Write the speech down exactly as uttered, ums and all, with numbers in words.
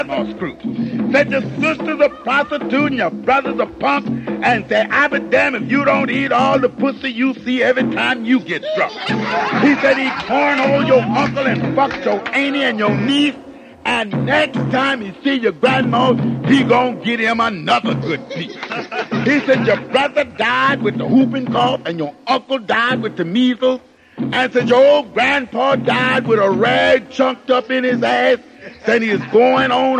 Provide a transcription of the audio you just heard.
Grandma Screw. Said your sister's a prostitute and your brother's a punk, and say, I be damn if you don't eat all the pussy you see every time you get drunk. He said he cornholed your uncle and fucked your auntie and your niece, and next time he see your grandma, he gonna get him another good piece. He said your brother died with the whooping cough and your uncle died with the measles, and said your old grandpa died with a rag chunked up in his ass, said he is going on